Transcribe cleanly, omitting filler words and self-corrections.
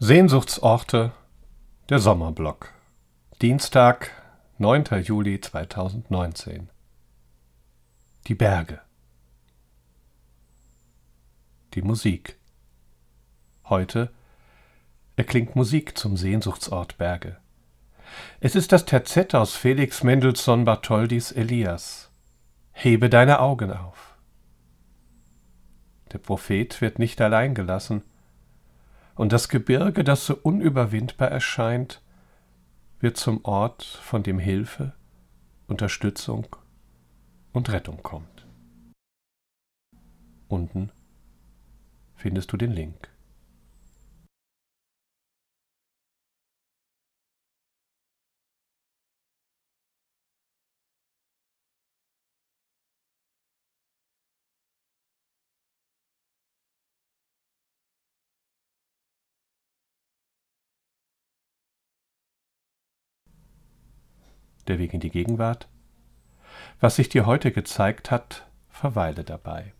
Sehnsuchtsorte, der Sommerblock. Dienstag, 9. Juli 2019. Die Berge. Die Musik. Heute erklingt Musik zum Sehnsuchtsort Berge. Es ist das Terzett aus Felix Mendelssohn Bartholdys Elias. Hebe deine Augen auf. Der Prophet wird nicht allein gelassen, und das Gebirge, das so unüberwindbar erscheint, wird zum Ort, von dem Hilfe, Unterstützung und Rettung kommt. Unten findest du den Link. Der Weg in die Gegenwart. Was sich dir heute gezeigt hat, verweile dabei.